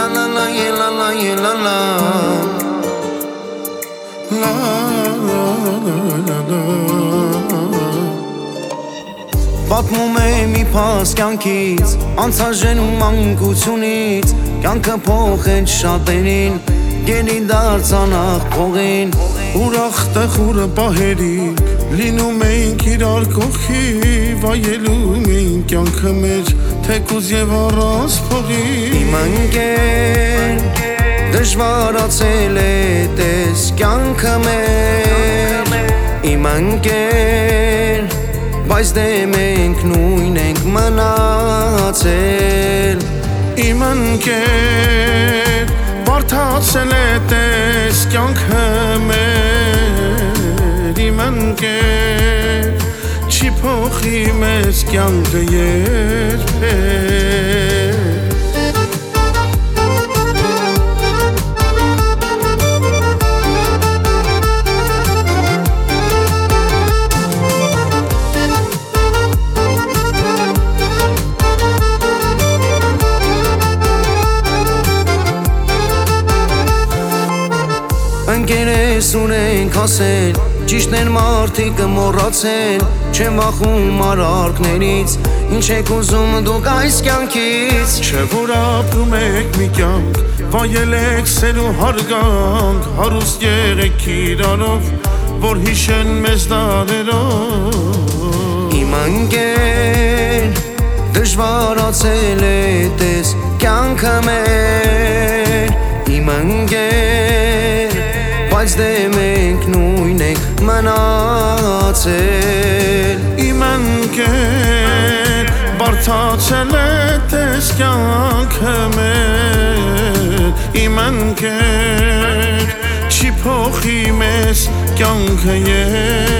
Պատմում է մի փաս կյանքից, անցաժենում մանկությունից, կյանքը փոխեց շատերին, գերի դարձանախ փողին, ուրախ տխուրը պահերիկ, լինում էինք իրար կողքի, վայելում էինք կյանքը մեջ, թեկուզ և առանց փողի։ Իմ ընկեր, դժվարացել է տես կյանքը մեր, իմ ընկեր, բայց դե մենք նույն ենք մնացել։ Իմ ընկեր, բարդացել է տես կյանքը մեր, իմ ընկեր, չի փոխի մեզ կյանքը երբեք։ Ընկերես ունենք ասել, ճիշտներ մարդիկը մոռացել, չեմ վախում արարքներից, ինչ եք ուզում դուք այս կյանքից։ Չէ որ ապրում եք մի կյանք, վայել եք սեր ու հարգանք, հարուստ եղեք իրարով, որ հիշեն մեզ դարերով։ Իմ ընկեր, դժվարացել է տես կյանքը մեր, իմ ընկեր, բայց դե մենք նույն ենք մնացել։ Իմ ընկեր, բարդացել է տես կյանքը մեր, իմ ընկեր, չի փոխի մեզ կյանքը